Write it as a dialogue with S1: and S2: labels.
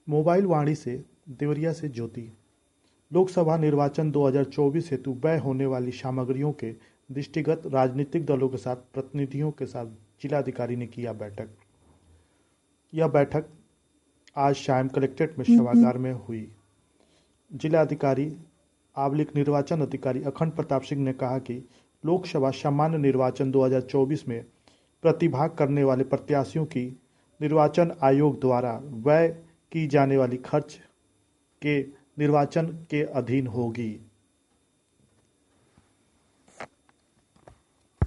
S1: Mobile वाणी से देवरिया से ज्योति। लोकसभा निर्वाचन 2024 हेतु व्यय होने वाली सामग्रियों के दृष्टिगत राजनीतिक दलों के साथ प्रतिनिधियों के साथ जिलाधिकारी ने किया बैठक। यह बैठक आज शाम कलेक्ट्रेट में सभागार में हुई। जिलाधिकारी आबलिक निर्वाचन अधिकारी अखंड प्रताप सिंह ने कहा कि लोकसभा सामान्य निर्वाचन 2024 में प्रतिभाग करने वाले प्रत्याशियों की निर्वाचन आयोग द्वारा व्यय की जाने वाली खर्च के निर्वाचन के अधीन होगी।